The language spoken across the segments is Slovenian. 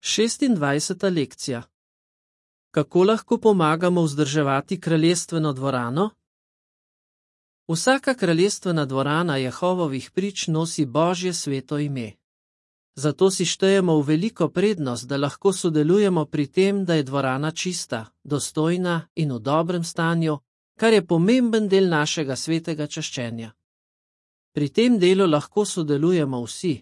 26. lekcija. Kako lahko pomagamo vzdrževati kraljestveno dvorano? Vsaka kraljestvena dvorana Jehovovih prič nosi Božje sveto ime. Zato si štejemo v veliko prednost, da lahko sodelujemo pri tem, da je dvorana čista, dostojna in v dobrem stanju, kar je pomemben del našega svetega čaščenja. Pri tem delu lahko sodelujemo vsi.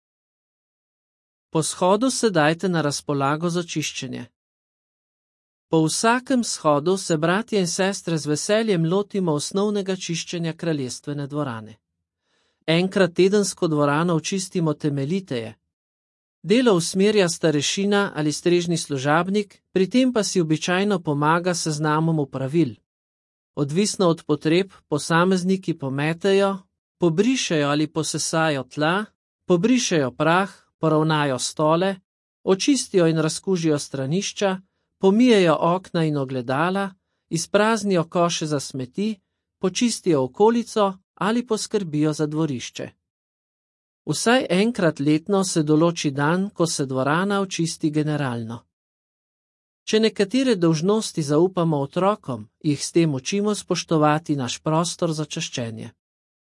Po shodu se dajte na razpolago za čiščenje. Po vsakem shodu se bratje in sestre z veseljem lotimo osnovnega čiščenja kraljestvene dvorane. Enkrat tedensko dvorano očistimo temeljiteje. Delo usmerja starešina ali strežni služabnik, pri tem pa si običajno pomaga s seznamom opravil. Odvisno od potreb posamezniki pometejo, pobrišejo ali posesajo tla, pobrišejo prah, poravnajo stole, očistijo in razkužijo stranišča, pomijejo okna in ogledala, izpraznijo koše za smeti, počistijo okolico ali poskrbijo za dvorišče. Vsaj enkrat letno se določi dan, ko se dvorana očisti generalno. Če nekatere dolžnosti zaupamo otrokom, jih s tem učimo spoštovati naš prostor za čaščenje.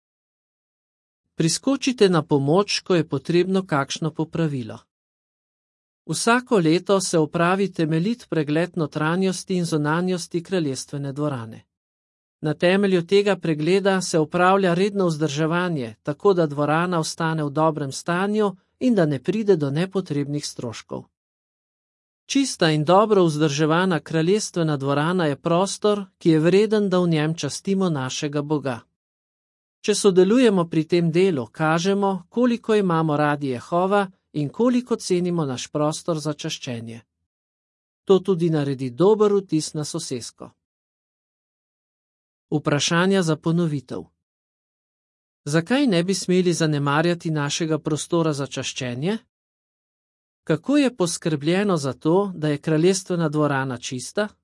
Priskočite na pomoč, ko je potrebno kakšno popravilo. Vsako leto se opravi temeljit pregled notranjosti in zunanjosti kraljestvene dvorane. Na temelju tega pregleda se opravlja redno vzdrževanje, tako da dvorana ostane v dobrem stanju in da ne pride do nepotrebnih stroškov. Čista in dobro vzdrževana kraljestvena dvorana je prostor, ki je vreden, da v njem častimo našega Boga. Če sodelujemo pri tem delu, kažemo, koliko imamo radi Jehova in koliko cenimo naš prostor za čaščenje. To tudi naredi dober vtis na sosesko. Vprašanja za ponovitev. Zakaj ne bi smeli zanemarjati našega prostora za čaščenje? Kako je poskrbljeno za to, da je kraljestvena dvorana čista?